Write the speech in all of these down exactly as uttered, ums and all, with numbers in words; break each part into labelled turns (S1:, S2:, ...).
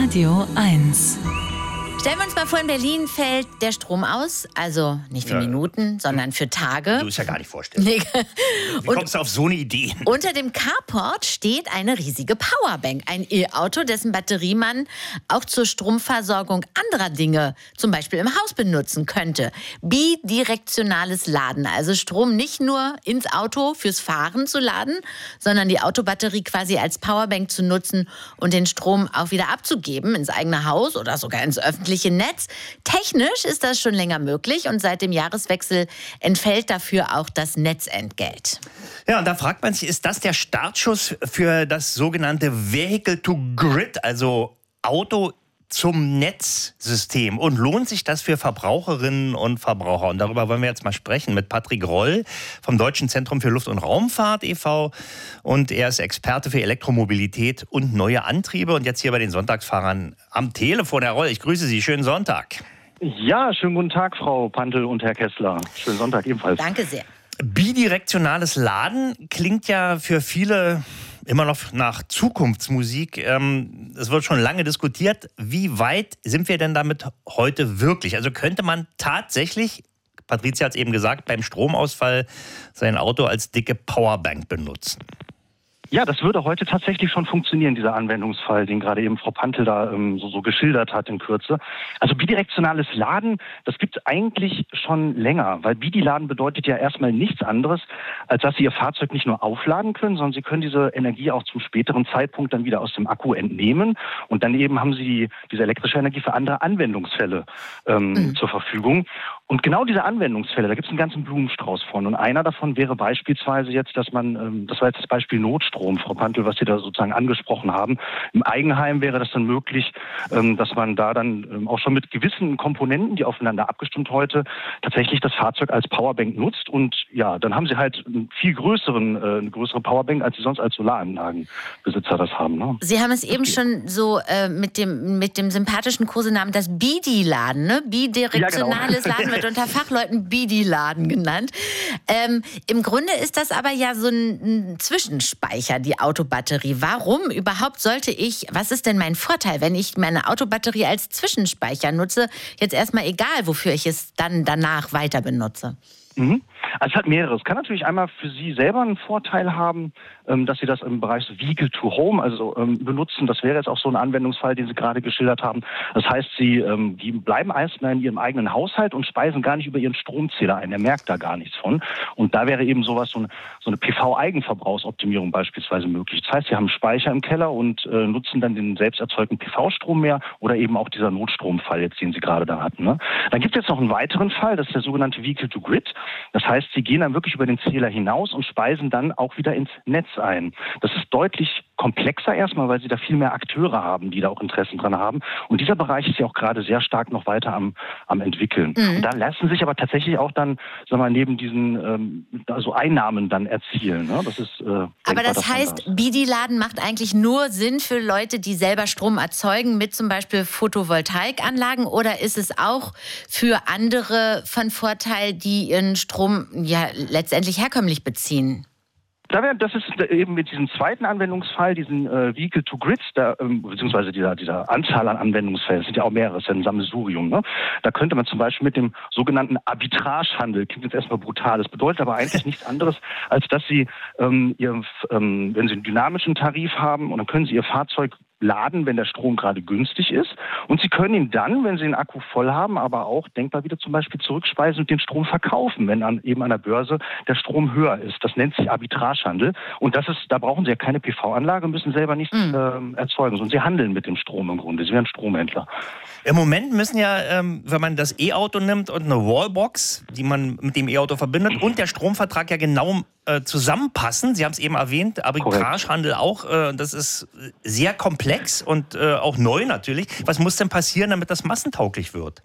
S1: Radio eins.
S2: Stellen wir uns mal vor, in Berlin fällt der Strom aus. Also nicht für ja. Minuten, sondern für Tage.
S3: Du, ist ja gar nicht vorstellbar. Wie kommst du auf so eine Idee?
S2: Unter dem Carport steht eine riesige Powerbank. Ein E-Auto, dessen Batterie man auch zur Stromversorgung anderer Dinge, zum Beispiel im Haus, benutzen könnte. Bidirektionales Laden. Also Strom nicht nur ins Auto fürs Fahren zu laden, sondern die Autobatterie quasi als Powerbank zu nutzen und den Strom auch wieder abzugeben ins eigene Haus oder sogar ins öffentliche Netz. Technisch ist das schon länger möglich und seit dem Jahreswechsel entfällt dafür auch das Netzentgelt.
S3: Ja, und da fragt man sich, ist das der Startschuss für das sogenannte Vehicle-to-Grid, also Auto zum Netzsystem? Und lohnt sich das für Verbraucherinnen und Verbraucher? Und darüber wollen wir jetzt mal sprechen mit Patrick Roll vom Deutschen Zentrum für Luft- und Raumfahrt e V Und er ist Experte für Elektromobilität und neue Antriebe. Und jetzt hier bei den Sonntagsfahrern am Telefon. Herr Roll, ich grüße Sie. Schönen Sonntag.
S4: Ja, schönen guten Tag, Frau Pantel und Herr Kessler. Schönen Sonntag ebenfalls.
S2: Danke sehr.
S3: Bidirektionales Laden klingt ja für viele immer noch nach Zukunftsmusik. Ähm, es wird schon lange diskutiert. Wie weit sind wir denn damit heute wirklich? Also könnte man tatsächlich, Patricia hat es eben gesagt, beim Stromausfall sein Auto als dicke Powerbank benutzen?
S4: Ja, das würde heute tatsächlich schon funktionieren, dieser Anwendungsfall, den gerade eben Frau Pantel da ähm, so, so geschildert hat in Kürze. Also bidirektionales Laden, das gibt es eigentlich schon länger, weil Bidiladen bedeutet ja erstmal nichts anderes, als dass Sie Ihr Fahrzeug nicht nur aufladen können, sondern Sie können diese Energie auch zum späteren Zeitpunkt dann wieder aus dem Akku entnehmen und dann eben haben Sie diese elektrische Energie für andere Anwendungsfälle ähm, mhm. zur Verfügung. Und genau diese Anwendungsfälle, da gibt es einen ganzen Blumenstrauß von. Und einer davon wäre beispielsweise jetzt, dass man, ähm, das war jetzt das Beispiel Notstrom, Frau Pantel, was Sie da sozusagen angesprochen haben. Im Eigenheim wäre das dann möglich, ähm, dass man da dann ähm, auch schon mit gewissen Komponenten, die aufeinander abgestimmt heute, tatsächlich das Fahrzeug als Powerbank nutzt. Und ja, dann haben Sie halt einen viel größeren, äh, eine größere Powerbank, als Sie sonst als Solaranlagenbesitzer das haben. Ne?
S2: Sie haben es eben okay. schon so äh, mit dem mit dem sympathischen Kosenamen das Bidi-Laden, ne? Bidirektionales ja, genau. Laden. Wird unter Fachleuten Bidi-Laden genannt. Ähm, Im Grunde ist das aber ja so ein, ein Zwischenspeicher, die Autobatterie. Warum überhaupt sollte ich, was ist denn mein Vorteil, wenn ich meine Autobatterie als Zwischenspeicher nutze? Jetzt erstmal egal, wofür ich es dann danach weiter benutze.
S4: Mhm. Also es hat mehrere. Es kann natürlich einmal für Sie selber einen Vorteil haben, dass Sie das im Bereich Vehicle to Home also benutzen. Das wäre jetzt auch so ein Anwendungsfall, den Sie gerade geschildert haben. Das heißt, Sie die bleiben erstmal in Ihrem eigenen Haushalt und speisen gar nicht über Ihren Stromzähler ein. Der merkt da gar nichts von. Und da wäre eben sowas, so eine, so eine P V-Eigenverbrauchsoptimierung beispielsweise möglich. Das heißt, Sie haben einen Speicher im Keller und äh, nutzen dann den selbst erzeugten P V-Strom mehr oder eben auch dieser Notstromfall, jetzt, den Sie gerade da hatten. Ne? Dann gibt es jetzt noch einen weiteren Fall, das ist der sogenannte Vehicle to Grid. Das heißt, Sie gehen dann wirklich über den Zähler hinaus und speisen dann auch wieder ins Netz ein. Das ist deutlich komplexer erstmal, weil Sie da viel mehr Akteure haben, die da auch Interessen dran haben. Und dieser Bereich ist ja auch gerade sehr stark noch weiter am, am entwickeln. Mhm. Und da lassen sich aber tatsächlich auch dann, sagen wir mal, neben diesen ähm, also Einnahmen dann erzielen. Ne? Das ist, äh,
S2: aber das heißt, das. Bidi-Laden macht eigentlich nur Sinn für Leute, die selber Strom erzeugen, mit zum Beispiel Photovoltaikanlagen, oder ist es auch für andere von Vorteil, die ihren Strom ja letztendlich herkömmlich beziehen?
S4: Das ist eben mit diesem zweiten Anwendungsfall, diesen äh, Vehicle to Grid, da, ähm, beziehungsweise dieser, dieser Anzahl an Anwendungsfällen, das sind ja auch mehrere, das ist ja ein Sammelsurium. Ne? Da könnte man zum Beispiel mit dem sogenannten Arbitragehandel, klingt jetzt erstmal brutal, das bedeutet aber eigentlich nichts anderes, als dass Sie, ähm, ihr, ähm, wenn Sie einen dynamischen Tarif haben, und dann können Sie Ihr Fahrzeug laden, wenn der Strom gerade günstig ist. Und Sie können ihn dann, wenn Sie den Akku voll haben, aber auch denkbar wieder zum Beispiel zurückspeisen und den Strom verkaufen, wenn an, eben an der Börse der Strom höher ist. Das nennt sich Arbitragehandel. Und das ist, da brauchen Sie ja keine P V-Anlage, müssen selber nichts mhm. ähm, erzeugen, sondern Sie handeln mit dem Strom im Grunde. Sie werden Stromhändler.
S3: Im Moment müssen ja, ähm, wenn man das E-Auto nimmt und eine Wallbox, die man mit dem E-Auto verbindet, und der Stromvertrag ja genau äh, zusammenpassen. Sie haben es eben erwähnt, Arbitragehandel auch. Äh, das ist sehr komplex und äh, auch neu natürlich. Was muss denn passieren, damit das massentauglich wird?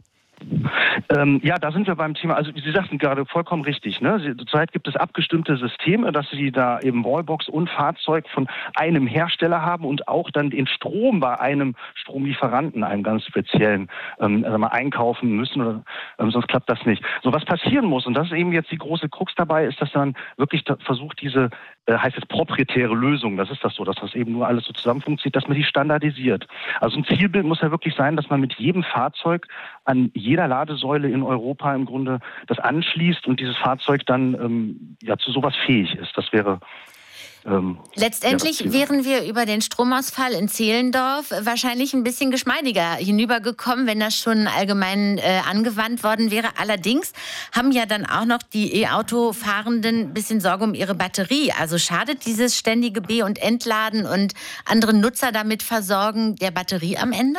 S4: Ähm, ja, da sind wir beim Thema, also Sie sagten gerade vollkommen richtig, ne? Zurzeit gibt es abgestimmte Systeme, dass Sie da eben Wallbox und Fahrzeug von einem Hersteller haben und auch dann den Strom bei einem Stromlieferanten, einem ganz speziellen, ähm, also mal einkaufen müssen, oder ähm, sonst klappt das nicht. So, was passieren muss, und das ist eben jetzt die große Krux dabei, ist, dass man wirklich versucht, diese äh, heißt jetzt proprietäre Lösung, das ist das so, dass das eben nur alles so zusammen funktioniert, dass man die standardisiert. Also ein Zielbild muss ja wirklich sein, dass man mit jedem Fahrzeug an jeder Ladesäule in Europa im Grunde das anschließt und dieses Fahrzeug dann ähm, ja zu sowas fähig ist. Das wäre
S2: Ähm, Letztendlich ja, wären wir über den Stromausfall in Zehlendorf wahrscheinlich ein bisschen geschmeidiger hinübergekommen, wenn das schon allgemein äh, angewandt worden wäre. Allerdings haben ja dann auch noch die E-Auto-Fahrenden ein bisschen Sorge um ihre Batterie. Also schadet dieses ständige Be- und Entladen und andere Nutzer damit versorgen der Batterie am Ende?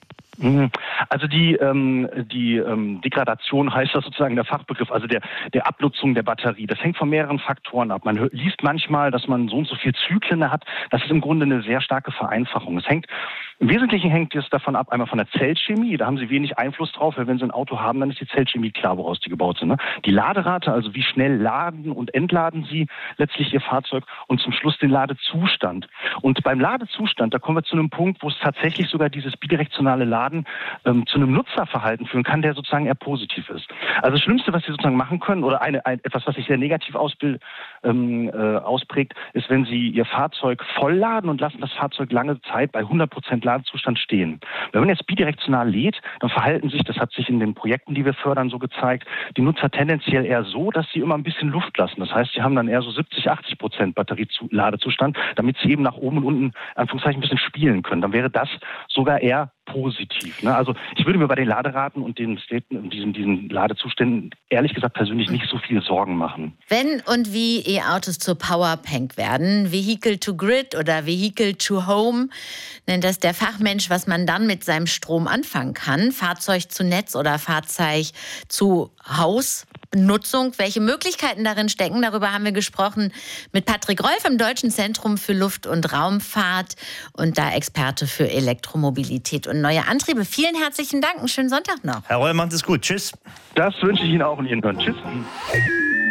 S4: Also die, ähm, die ähm, Degradation heißt das sozusagen der Fachbegriff, also der, der Abnutzung der Batterie. Das hängt von mehreren Faktoren ab. Man hört, liest manchmal, dass man so und so viel Zyklen hat. Das ist im Grunde eine sehr starke Vereinfachung. Es hängt, im Wesentlichen hängt es davon ab, einmal von der Zellchemie. Da haben Sie wenig Einfluss drauf, weil wenn Sie ein Auto haben, dann ist die Zellchemie klar, woraus die gebaut sind. Ne? Die Laderate, also wie schnell laden und entladen Sie letztlich Ihr Fahrzeug und zum Schluss den Ladezustand. Und beim Ladezustand, da kommen wir zu einem Punkt, wo es tatsächlich sogar dieses bidirektionale Laden ähm, zu einem Nutzerverhalten führen kann, der sozusagen eher positiv ist. Also das Schlimmste, was Sie sozusagen machen können, oder eine, ein, etwas, was sich sehr negativ ausbild, ähm, äh, ausprägt, ist, wenn Sie Ihr Fahrzeug vollladen und lassen das Fahrzeug lange Zeit bei hundert Prozent Ladezustand stehen. Wenn man jetzt bidirektional lädt, dann verhalten sich, das hat sich in den Projekten, die wir fördern, so gezeigt, die Nutzer tendenziell eher so, dass sie immer ein bisschen Luft lassen. Das heißt, sie haben dann eher so siebzig, achtzig Prozent Batterieladezustand, damit sie eben nach oben und unten, Anführungszeichen, ein bisschen spielen können. Dann wäre das sogar eher positiv. Ne? Also ich würde mir bei den Laderaten und den Staten und diesen, diesen Ladezuständen ehrlich gesagt persönlich nicht so viel Sorgen machen.
S2: Wenn und wie E-Autos zur Powerbank werden, Vehicle to Grid oder Vehicle to Home, nennt das der Fachmensch, was man dann mit seinem Strom anfangen kann. Fahrzeug zu Netz oder Fahrzeug zu Hausnutzung. Welche Möglichkeiten darin stecken, darüber haben wir gesprochen mit Patrick Rolf im Deutschen Zentrum für Luft- und Raumfahrt und da Experte für Elektromobilität und neue Antriebe. Vielen herzlichen Dank, einen schönen Sonntag noch.
S3: Herr Roll, macht es gut. Tschüss.
S4: Das wünsche ich Ihnen auch und Ihnen dann. Tschüss.